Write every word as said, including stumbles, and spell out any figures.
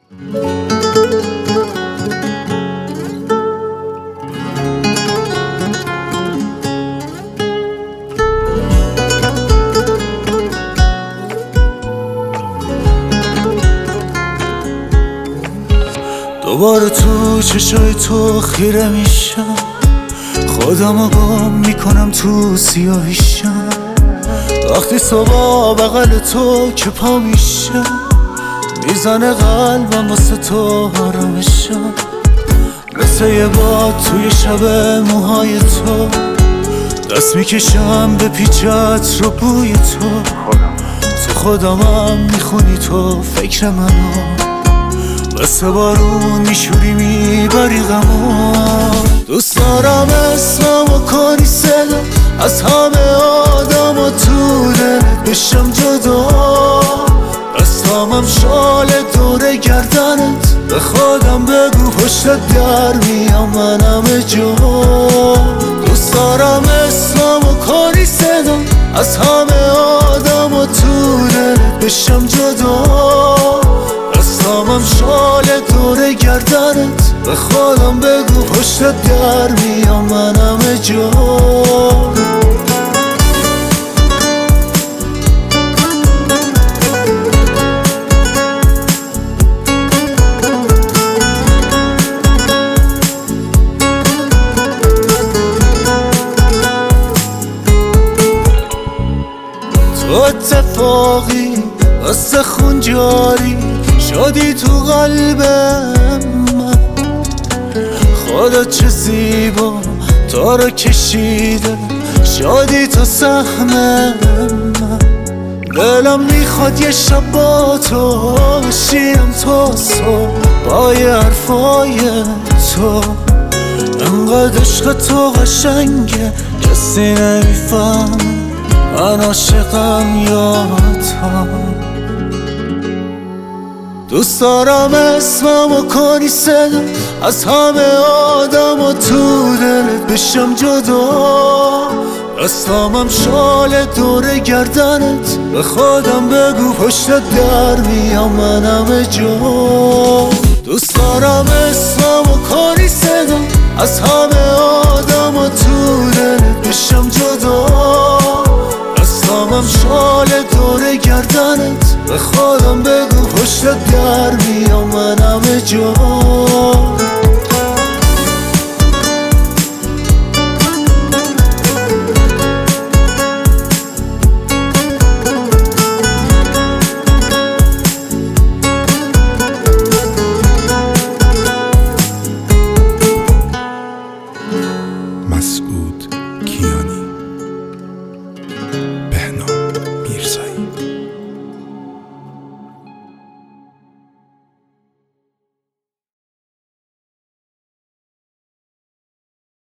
دوباره تو چشای تو خیره میشم، خودمو گم میکنم تو سیاهیشم. وقتی صبح بغل تو که پا میشم، میزنه قلبم واسه تو آرامشم. مثل یه باد توی شب موهای تو، دست میکشم به پیچت رو بوی تو. تو خودمم میخونی تو فکر منو، مثل بارون میشوری میبری غمو. دوست دارم اسممو کنی صدا از همه آدم و تو دلت بشم جدا. دستامم شال دور گردنت، به خودم بگو پشتت در میام من همه جا. دوست دارم اسممو کنی صدا از همه آدم و تو دلت بشم جدا. دستامم شال دور گردنت، به خودم بگو پشتت در میام من همه جا. تو اتفاقی واسه خون جاری شدی تو قلب من. خدا چه زیبا تو رو کشیده شدی تو سهم من. دلم میخواد یه شب با تو بشیم تا صبح با یه حرفای تو. انقدر عشق تو قشنگه کسی نمیفهم من عاشقم یا تو. دوست دارم اسممو کنی صدا از همه آدم و تو دلت بشم جدا. دستامم شال دور گردنت، به خودم بگو پشتت در میام من همه جا. دوست دارم اسممو کنی صدا از همه آدم و تو دلت بشم جدا. دستامم شال دور گردنت، به خودم بگو پشتت در میام من همه جا.